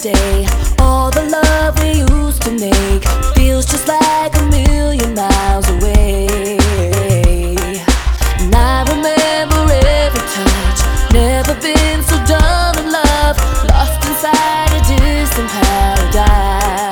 day. All the love we used to make feels just like a million miles away. And I remember every touch, never been so dumb in love, lost inside a distant paradise.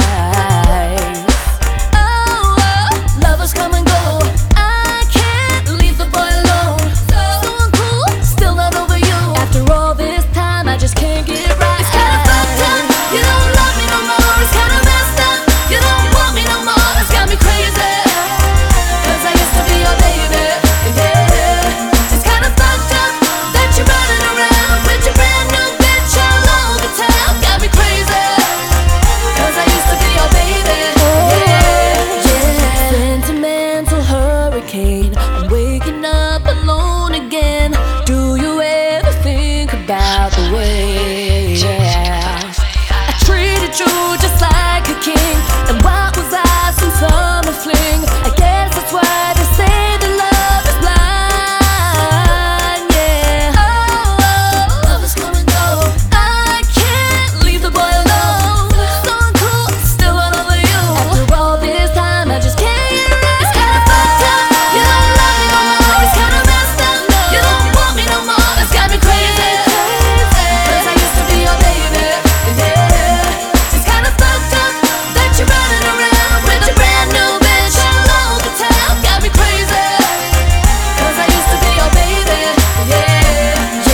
Oh, lovers come and go, I can't leave the boy alone. So uncool, still not over you. After all this time, I just can't get right. It's kinda fucked up, you don't love me no more. It's kinda messed up, you don't want me no more. It's got me crazy, 'cause I used to be your baby, yeah. It's kinda fucked up that you're running around with your brand new bitch all over town. Got me crazy, 'cause I used to be your baby, yeah, yeah. Sentimental hurricane, I'm waking up alone again. Do you ever think about the way, yeah, I treated you just like a king? And what was I, some summer fling? I guess that's why they say that love is blind, yeah. Oh, love is come and go, I can't leave the boy alone. So uncool, still all over you. After all this time, I just can't get right. It's kinda fucked up, you don't love me no more. It's kinda messed up, you don't want me no more. It's got me crazy, 'cause I used to be your baby, yeah. It's kinda fucked up that you're running around with your brand new bitch all over town. Got me crazy, 'cause I used to be your baby, yeah,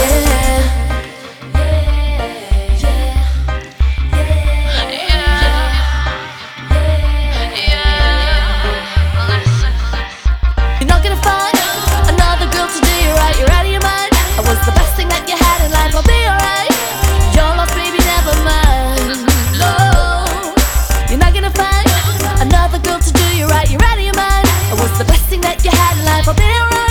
You're not gonna find another girl to do you right. You're out of your mind. I was the best thing that you had in life. I'll be alright. You're lost, baby, never mind. No, you're not gonna find another girl to do you right. You're out of your mind. I was the best thing that you had in life. I'll be alright.